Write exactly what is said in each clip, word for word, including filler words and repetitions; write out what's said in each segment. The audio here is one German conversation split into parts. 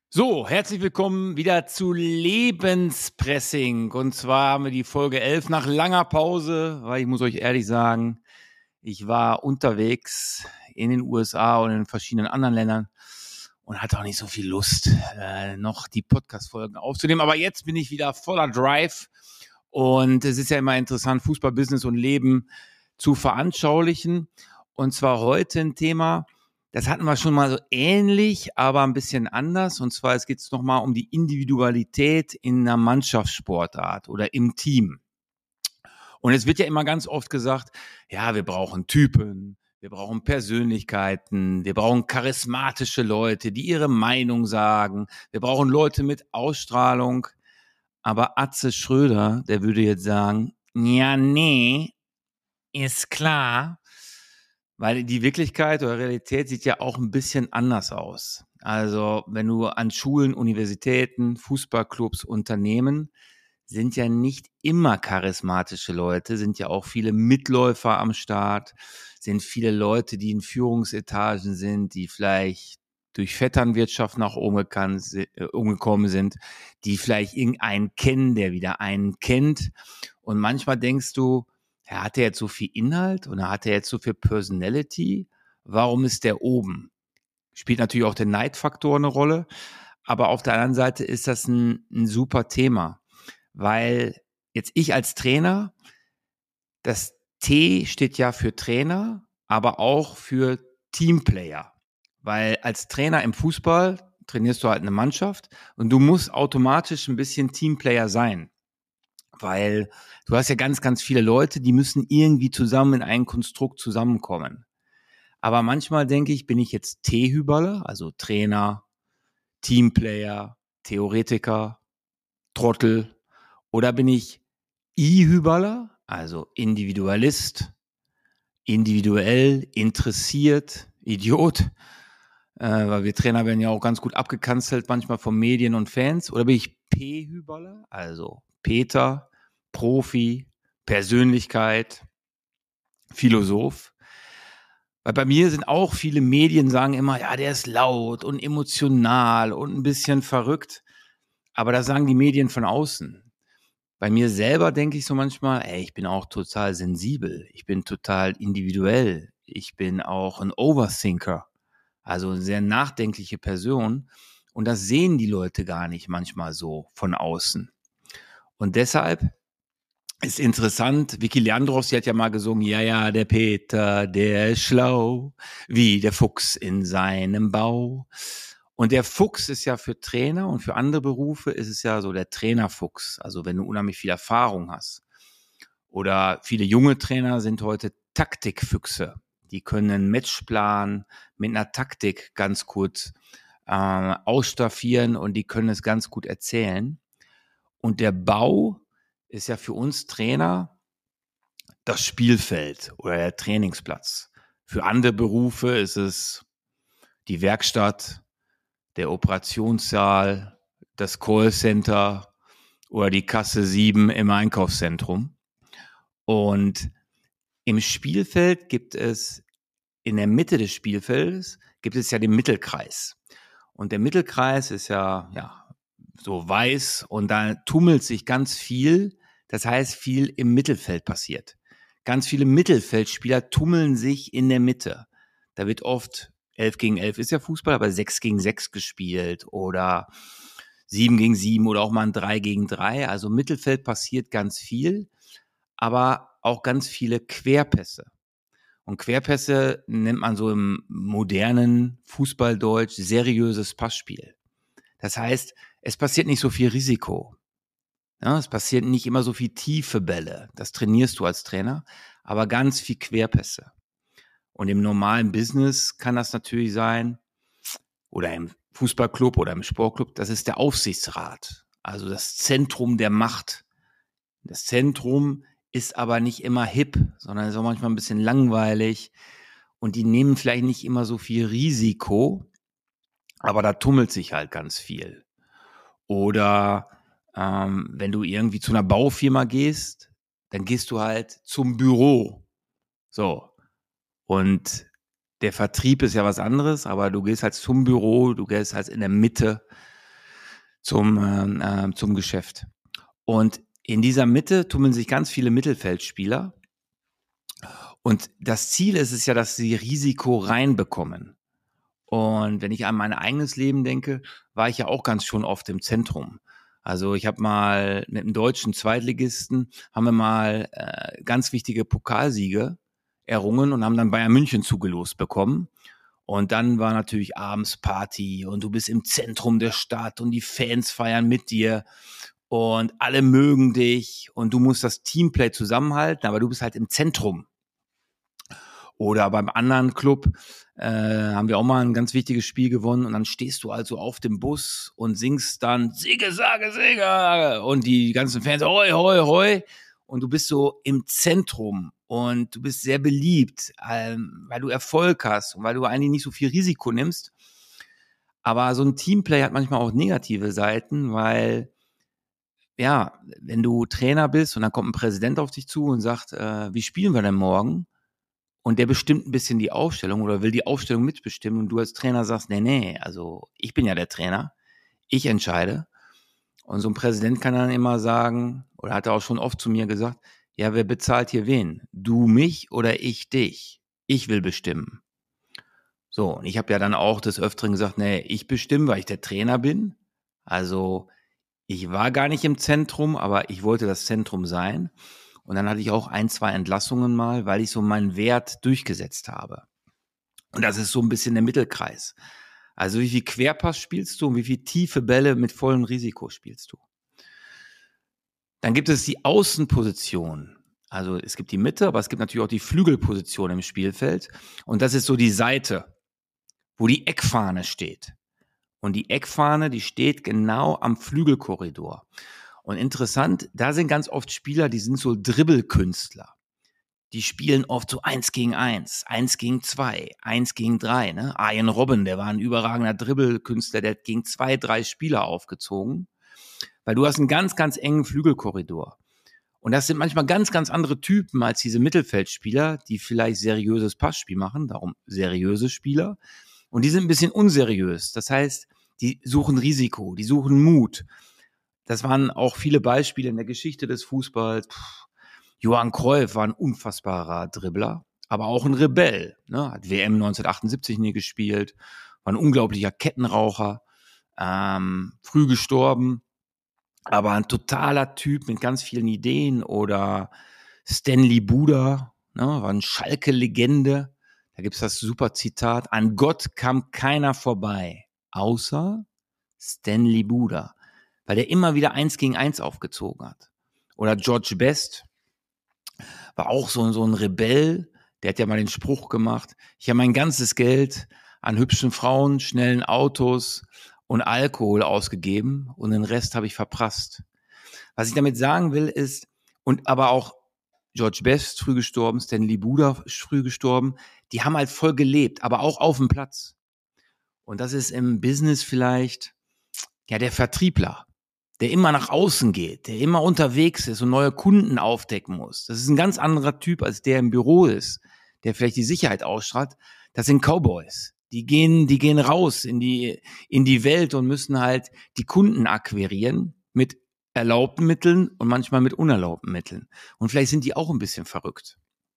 So, herzlich willkommen wieder zu Lebenspressing. Und zwar haben wir die Folge elf nach langer Pause, weil ich muss euch ehrlich sagen, ich war unterwegs in den U S A und in verschiedenen anderen Ländern und hatte auch nicht so viel Lust, äh, noch die Podcast-Folgen aufzunehmen. Aber jetzt bin ich wieder voller Drive und es ist ja immer interessant, Fußball, Business und Leben zu veranschaulichen. Und zwar heute ein Thema, das hatten wir schon mal so ähnlich, aber ein bisschen anders. Und zwar, es geht nochmal um die Individualität in einer Mannschaftssportart oder im Team. Und es wird ja immer ganz oft gesagt, ja, wir brauchen Typen, wir brauchen Persönlichkeiten, wir brauchen charismatische Leute, die ihre Meinung sagen. Wir brauchen Leute mit Ausstrahlung. Aber Atze Schröder, der würde jetzt sagen, ja, nee, ist klar. Weil die Wirklichkeit oder Realität sieht ja auch ein bisschen anders aus. Also wenn du an Schulen, Universitäten, Fußballclubs, Unternehmen, sind ja nicht immer charismatische Leute, sind ja auch viele Mitläufer am Start, sind viele Leute, die in Führungsetagen sind, die vielleicht durch Vetternwirtschaft nach oben gekannt, äh, umgekommen sind, die vielleicht irgendeinen kennen, der wieder einen kennt. Und manchmal denkst du, ja, hat er jetzt so viel Inhalt oder hat er jetzt so viel Personality? Warum ist der oben? Spielt natürlich auch der Neidfaktor eine Rolle. Aber auf der anderen Seite ist das ein, ein super Thema, weil jetzt ich als Trainer, das T steht ja für Trainer, aber auch für Teamplayer. Weil als Trainer im Fußball trainierst du halt eine Mannschaft und du musst automatisch ein bisschen Teamplayer sein. Weil du hast ja ganz, ganz viele Leute, die müssen irgendwie zusammen in ein Konstrukt zusammenkommen. Aber manchmal denke ich, bin ich jetzt T-Hüberle, also Trainer, Teamplayer, Theoretiker, Trottel, oder bin ich I-Hüberle, also Individualist, individuell, interessiert, Idiot, äh, weil wir Trainer werden ja auch ganz gut abgekanzelt manchmal von Medien und Fans, oder bin ich P-Hüberle, also Peter, Profi, Persönlichkeit, Philosoph. Weil bei mir sind auch viele Medien sagen immer, ja, der ist laut und emotional und ein bisschen verrückt. Aber das sagen die Medien von außen. Bei mir selber denke ich so manchmal, ey, ich bin auch total sensibel. Ich bin total individuell. Ich bin auch ein Overthinker. Also eine sehr nachdenkliche Person. Und das sehen die Leute gar nicht manchmal so von außen. Und deshalb ist interessant, Vicky Leandros, die hat ja mal gesungen, ja, ja, der Peter, der ist schlau, wie der Fuchs in seinem Bau. Und der Fuchs ist ja für Trainer und für andere Berufe ist es ja so der Trainerfuchs, also wenn du unheimlich viel Erfahrung hast. Oder viele junge Trainer sind heute Taktikfüchse. Die können einen Matchplan mit einer Taktik ganz gut äh, ausstaffieren und die können es ganz gut erzählen. Und der Bau ist ja für uns Trainer das Spielfeld oder der Trainingsplatz. Für andere Berufe ist es die Werkstatt, der Operationssaal, das Callcenter oder die Kasse sieben im Einkaufszentrum. Und im Spielfeld gibt es, in der Mitte des Spielfeldes gibt es ja den Mittelkreis. Und der Mittelkreis ist ja, ja so weiß und da tummelt sich ganz viel. Das heißt, viel im Mittelfeld passiert. Ganz viele Mittelfeldspieler tummeln sich in der Mitte. Da wird oft elf gegen elf ist ja Fußball, aber sechs gegen sechs gespielt oder sieben gegen sieben oder auch mal ein drei gegen drei. Also im Mittelfeld passiert ganz viel, aber auch ganz viele Querpässe. Und Querpässe nennt man so im modernen Fußballdeutsch seriöses Passspiel. Das heißt, es passiert nicht so viel Risiko. Ja, es passiert nicht immer so viel tiefe Bälle. Das trainierst du als Trainer, aber ganz viel Querpässe. Und im normalen Business kann das natürlich sein, oder im Fußballclub oder im Sportclub, das ist der Aufsichtsrat. Also das Zentrum der Macht. Das Zentrum ist aber nicht immer hip, sondern ist auch manchmal ein bisschen langweilig. Und die nehmen vielleicht nicht immer so viel Risiko, aber da tummelt sich halt ganz viel. Oder ähm, wenn du irgendwie zu einer Baufirma gehst, dann gehst du halt zum Büro. So. Und der Vertrieb ist ja was anderes, aber du gehst halt zum Büro, du gehst halt in der Mitte zum, äh, zum Geschäft. Und in dieser Mitte tummeln sich ganz viele Mittelfeldspieler. Und das Ziel ist es ja, dass sie Risiko reinbekommen. Und wenn ich an mein eigenes Leben denke, war ich ja auch ganz schon oft im Zentrum. Also ich habe mal mit einem deutschen Zweitligisten, haben wir mal äh, ganz wichtige Pokalsiege errungen und haben dann Bayern München zugelost bekommen. Und dann war natürlich abends Party und du bist im Zentrum der Stadt und die Fans feiern mit dir und alle mögen dich und du musst das Teamplay zusammenhalten, aber du bist halt im Zentrum. Oder beim anderen Club äh, haben wir auch mal ein ganz wichtiges Spiel gewonnen und dann stehst du also auf dem Bus und singst dann Siege, Sage, Siege und die ganzen Fans hoi, hoi, hoi und du bist so im Zentrum und du bist sehr beliebt, ähm, weil du Erfolg hast und weil du eigentlich nicht so viel Risiko nimmst. Aber so ein Teamplay hat manchmal auch negative Seiten, weil ja, wenn du Trainer bist und dann kommt ein Präsident auf dich zu und sagt, äh, wie spielen wir denn morgen? Und der bestimmt ein bisschen die Aufstellung oder will die Aufstellung mitbestimmen und du als Trainer sagst, nee, nee, also ich bin ja der Trainer, ich entscheide. Und so ein Präsident kann dann immer sagen, oder hat er auch schon oft zu mir gesagt, ja, wer bezahlt hier wen? Du mich oder ich dich? Ich will bestimmen. So, und ich habe ja dann auch des Öfteren gesagt, nee, ich bestimme, weil ich der Trainer bin. Also ich war gar nicht im Zentrum, aber ich wollte das Zentrum sein. Und dann hatte ich auch ein, zwei Entlassungen mal, weil ich so meinen Wert durchgesetzt habe. Und das ist so ein bisschen der Mittelkreis. Also wie viel Querpass spielst du und wie viel tiefe Bälle mit vollem Risiko spielst du? Dann gibt es die Außenposition. Also es gibt die Mitte, aber es gibt natürlich auch die Flügelposition im Spielfeld. Und das ist so die Seite, wo die Eckfahne steht. Und die Eckfahne, die steht genau am Flügelkorridor. Und interessant, da sind ganz oft Spieler, die sind so Dribbelkünstler. Die spielen oft so eins gegen eins, eins gegen zwei, eins gegen drei. Ne? Arjen Robben, der war ein überragender Dribbelkünstler, der hat gegen zwei, drei Spieler aufgezogen. Weil du hast einen ganz, ganz engen Flügelkorridor. Und das sind manchmal ganz, ganz andere Typen als diese Mittelfeldspieler, die vielleicht seriöses Passspiel machen, darum seriöse Spieler. Und die sind ein bisschen unseriös. Das heißt, die suchen Risiko, die suchen Mut. Das waren auch viele Beispiele in der Geschichte des Fußballs. Puh. Johann Cruyff war ein unfassbarer Dribbler, aber auch ein Rebell. Ne? Hat W M neunzehnhundertachtundsiebzig nie gespielt, war ein unglaublicher Kettenraucher, ähm, früh gestorben, aber ein totaler Typ mit ganz vielen Ideen. Oder Stanley Buda, ne? War ein Schalke-Legende. Da gibt's das super Zitat, an Gott kam keiner vorbei, außer Stanley Buda, weil der immer wieder eins gegen eins aufgezogen hat. Oder George Best war auch so, so ein Rebell, der hat ja mal den Spruch gemacht, ich habe mein ganzes Geld an hübschen Frauen, schnellen Autos und Alkohol ausgegeben und den Rest habe ich verprasst. Was ich damit sagen will ist, und aber auch George Best früh gestorben, Stanley Buda früh gestorben, die haben halt voll gelebt, aber auch auf dem Platz. Und das ist im Business vielleicht ja der Vertriebler, der immer nach außen geht, der immer unterwegs ist und neue Kunden aufdecken muss. Das ist ein ganz anderer Typ, als der im Büro ist, der vielleicht die Sicherheit ausstrahlt. Das sind Cowboys. Die gehen, die gehen raus in die, in die Welt und müssen halt die Kunden akquirieren mit erlaubten Mitteln und manchmal mit unerlaubten Mitteln. Und vielleicht sind die auch ein bisschen verrückt.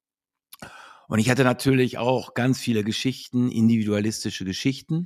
Und ich hatte natürlich auch ganz viele Geschichten, individualistische Geschichten.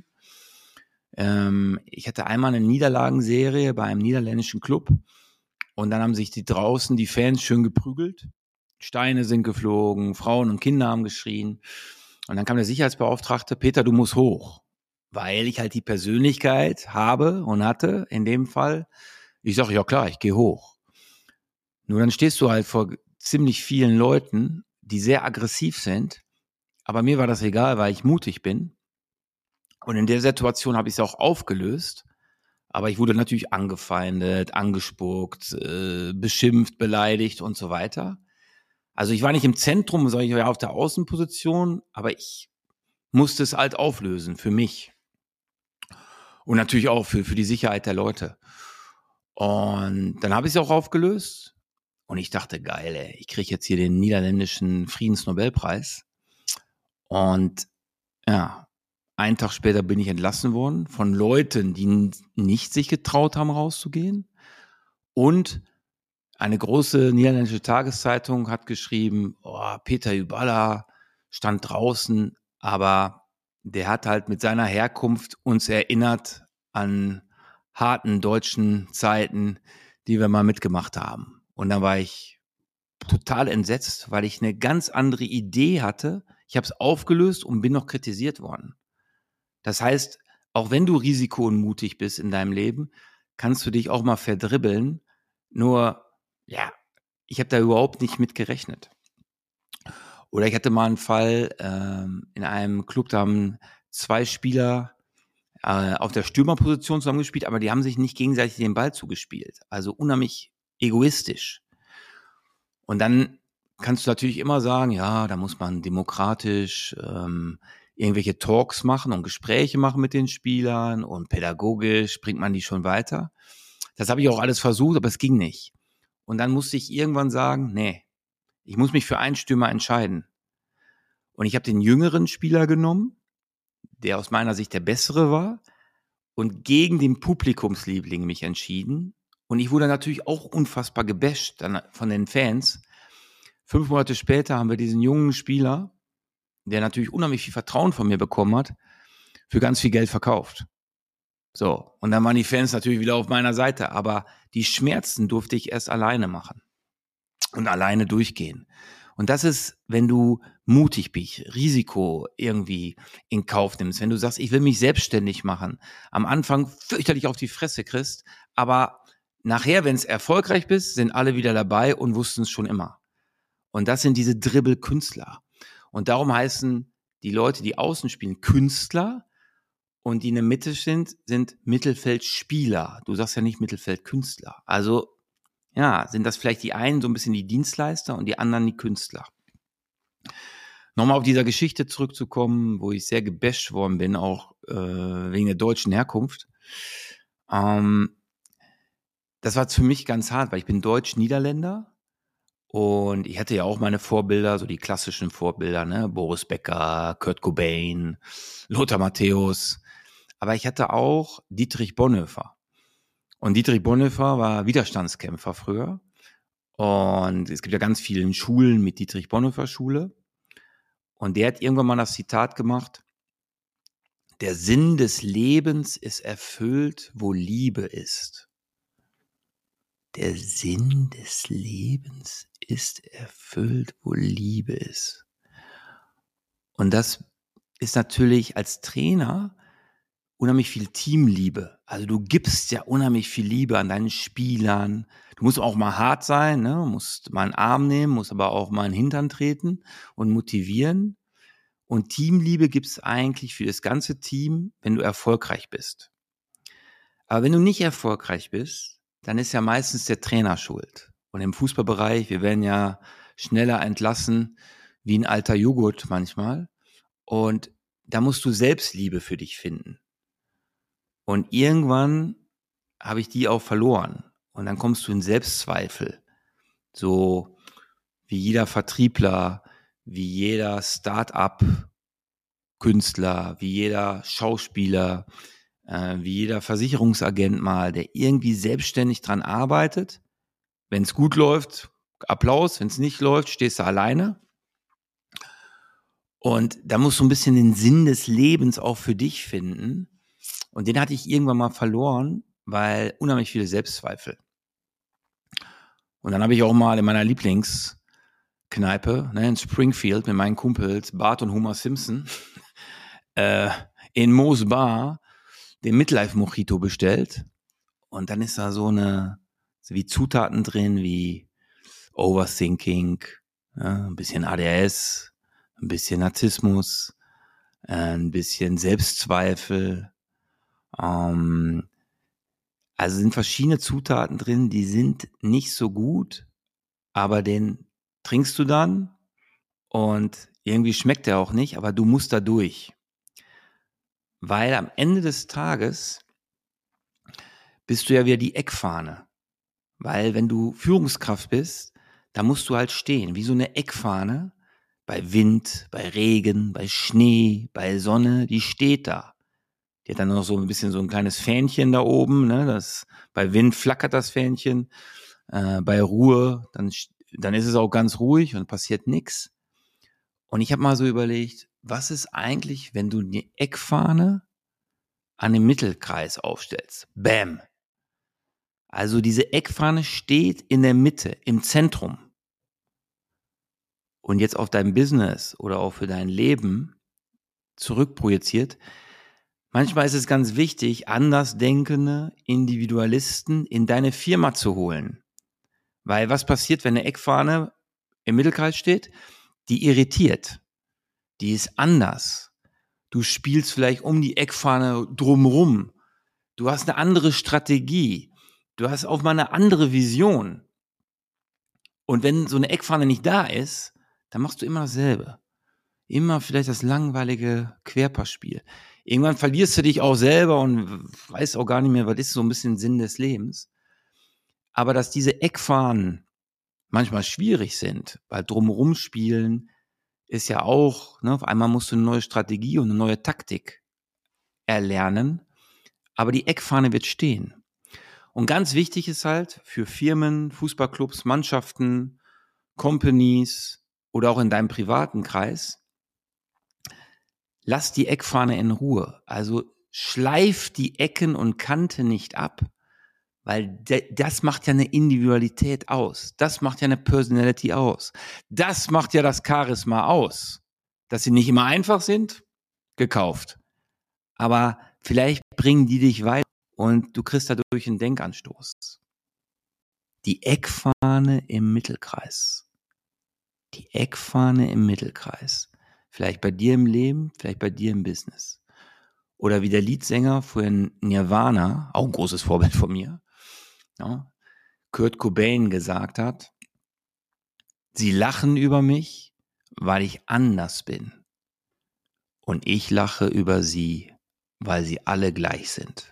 Ähm, ich hatte einmal eine Niederlagenserie bei einem niederländischen Club und dann haben sich die draußen, die Fans, schön geprügelt. Steine sind geflogen, Frauen und Kinder haben geschrien. Und dann kam der Sicherheitsbeauftragte, Peter, du musst hoch. Weil ich halt die Persönlichkeit habe und hatte, in dem Fall. Ich sage, ja klar, ich gehe hoch. Nur dann stehst du halt vor ziemlich vielen Leuten, die sehr aggressiv sind. Aber mir war das egal, weil ich mutig bin. Und in der Situation habe ich es auch aufgelöst. Aber ich wurde natürlich angefeindet, angespuckt, äh, beschimpft, beleidigt und so weiter. Also ich war nicht im Zentrum, sondern ich war auf der Außenposition, aber ich musste es halt auflösen für mich. Und natürlich auch für, für die Sicherheit der Leute. Und dann habe ich es auch aufgelöst. Und ich dachte, geil, ey, ich kriege jetzt hier den niederländischen Friedensnobelpreis. Und ja, einen Tag später bin ich entlassen worden von Leuten, die n- nicht sich getraut haben, rauszugehen. Und eine große niederländische Tageszeitung hat geschrieben, oh, Peter Hyballa stand draußen, aber der hat halt mit seiner Herkunft uns erinnert an harten deutschen Zeiten, die wir mal mitgemacht haben. Und dann war ich total entsetzt, weil ich eine ganz andere Idee hatte. Ich habe es aufgelöst und bin noch kritisiert worden. Das heißt, auch wenn du risiko- und mutig bist in deinem Leben, kannst du dich auch mal verdribbeln. Nur, ja, ich habe da überhaupt nicht mit gerechnet. Oder ich hatte mal einen Fall ähm, in einem Club, da haben zwei Spieler äh, auf der Stürmerposition zusammengespielt, aber die haben sich nicht gegenseitig den Ball zugespielt. Also unheimlich egoistisch. Und dann kannst du natürlich immer sagen, ja, da muss man demokratisch ähm, irgendwelche Talks machen und Gespräche machen mit den Spielern und pädagogisch bringt man die schon weiter. Das habe ich auch alles versucht, aber es ging nicht. Und dann musste ich irgendwann sagen, nee, ich muss mich für einen Stürmer entscheiden. Und ich habe den jüngeren Spieler genommen, der aus meiner Sicht der bessere war, und gegen den Publikumsliebling mich entschieden. Und ich wurde natürlich auch unfassbar gebasht dann von den Fans. Fünf Monate später haben wir diesen jungen Spieler, der natürlich unheimlich viel Vertrauen von mir bekommen hat, für ganz viel Geld verkauft. So, und dann waren die Fans natürlich wieder auf meiner Seite, aber die Schmerzen durfte ich erst alleine machen und alleine durchgehen. Und das ist, wenn du mutig bist, Risiko irgendwie in Kauf nimmst, wenn du sagst, ich will mich selbstständig machen, am Anfang fürchterlich auf die Fresse kriegst, aber nachher, wenn es erfolgreich bist, sind alle wieder dabei und wussten es schon immer. Und das sind diese Dribbel-Künstler. Und darum heißen die Leute, die außen spielen, Künstler, und die in der Mitte sind, sind Mittelfeldspieler. Du sagst ja nicht Mittelfeldkünstler. Also, ja, sind das vielleicht die einen so ein bisschen die Dienstleister und die anderen die Künstler. Nochmal auf dieser Geschichte zurückzukommen, wo ich sehr gebasht worden bin, auch äh, wegen der deutschen Herkunft. Ähm, das war für mich ganz hart, weil ich bin Deutsch-Niederländer. Und ich hatte ja auch meine Vorbilder, so die klassischen Vorbilder, ne? Boris Becker, Kurt Cobain, Lothar Matthäus. Aber ich hatte auch Dietrich Bonhoeffer. Und Dietrich Bonhoeffer war Widerstandskämpfer früher. Und es gibt ja ganz viele Schulen mit Dietrich Bonhoeffer Schule. Und der hat irgendwann mal das Zitat gemacht: Der Sinn des Lebens ist erfüllt, wo Liebe ist. Der Sinn des Lebens ist erfüllt, wo Liebe ist. Und das ist natürlich als Trainer unheimlich viel Teamliebe. Also du gibst ja unheimlich viel Liebe an deinen Spielern. Du musst auch mal hart sein, ne? Musst mal einen Arm nehmen, musst aber auch mal einen Hintern treten und motivieren. Und Teamliebe gibt's eigentlich für das ganze Team, wenn du erfolgreich bist. Aber wenn du nicht erfolgreich bist, dann ist ja meistens der Trainer schuld. Und im Fußballbereich, wir werden ja schneller entlassen wie ein alter Joghurt manchmal. Und da musst du Selbstliebe für dich finden. Und irgendwann habe ich die auch verloren. Und dann kommst du in Selbstzweifel. So wie jeder Vertriebler, wie jeder Start-up-Künstler, wie jeder Schauspieler, äh, wie jeder Versicherungsagent mal, der irgendwie selbstständig dran arbeitet. Wenn es gut läuft, Applaus. Wenn es nicht läuft, stehst du alleine. Und da musst du ein bisschen den Sinn des Lebens auch für dich finden. Und den hatte ich irgendwann mal verloren, weil unheimlich viele Selbstzweifel. Und dann habe ich auch mal in meiner Lieblingskneipe, ne, in Springfield mit meinen Kumpels Bart und Homer Simpson äh, in Mo's Bar den Midlife Mojito bestellt. Und dann ist da so eine, so wie Zutaten drin wie Overthinking, ja, ein bisschen A D H S, ein bisschen Narzissmus, äh, ein bisschen Selbstzweifel. Ähm, also sind verschiedene Zutaten drin, die sind nicht so gut, aber den trinkst du dann und irgendwie schmeckt der auch nicht, aber du musst da durch. Weil am Ende des Tages bist du ja wieder die Eckfahne. Weil wenn du Führungskraft bist, da musst du halt stehen, wie so eine Eckfahne, bei Wind, bei Regen, bei Schnee, bei Sonne, die steht da. Die hat dann noch so ein bisschen so ein kleines Fähnchen da oben, ne? Das, bei Wind flackert das Fähnchen, äh, bei Ruhe, dann, dann ist es auch ganz ruhig und passiert nichts. Und ich habe mal so überlegt, was ist eigentlich, wenn du die Eckfahne an dem Mittelkreis aufstellst? Bäm! Also diese Eckfahne steht in der Mitte, im Zentrum. Und jetzt auf dein Business oder auch für dein Leben zurückprojiziert. Manchmal ist es ganz wichtig, andersdenkende Individualisten in deine Firma zu holen. Weil was passiert, wenn eine Eckfahne im Mittelkreis steht? Die irritiert. Die ist anders. Du spielst vielleicht um die Eckfahne drumrum. Du hast eine andere Strategie. Du hast auch mal eine andere Vision. Und wenn so eine Eckfahne nicht da ist, dann machst du immer dasselbe. Immer vielleicht das langweilige Querpassspiel. Irgendwann verlierst du dich auch selber und weißt auch gar nicht mehr, was ist so ein bisschen Sinn des Lebens. Aber dass diese Eckfahnen manchmal schwierig sind, weil drumherum spielen ist ja auch, ne, auf einmal musst du eine neue Strategie und eine neue Taktik erlernen, aber die Eckfahne wird stehen. Und ganz wichtig ist halt für Firmen, Fußballclubs, Mannschaften, Companies oder auch in deinem privaten Kreis, lass die Eckfahne in Ruhe. Also schleif die Ecken und Kanten nicht ab, weil de, das macht ja eine Individualität aus. Das macht ja eine Personality aus. Das macht ja das Charisma aus. Dass sie nicht immer einfach sind, gekauft. Aber vielleicht bringen die dich weiter und du kriegst dadurch einen Denkanstoß. Die Eckfahne im Mittelkreis. Die Eckfahne im Mittelkreis. Vielleicht bei dir im Leben, vielleicht bei dir im Business. Oder wie der Leadsänger von Nirvana, auch ein großes Vorbild von mir, ja, Kurt Cobain gesagt hat, sie lachen über mich, weil ich anders bin. Und ich lache über sie, weil sie alle gleich sind.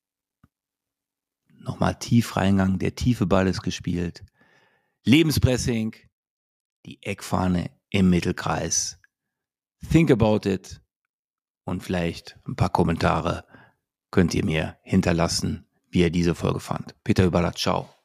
Nochmal tief reingang, der tiefe Ball ist gespielt. Lebenspressing, die Eckfahne im Mittelkreis. Think about it. Und vielleicht ein paar Kommentare könnt ihr mir hinterlassen, wie ihr diese Folge fand. Peter Überlatt, ciao.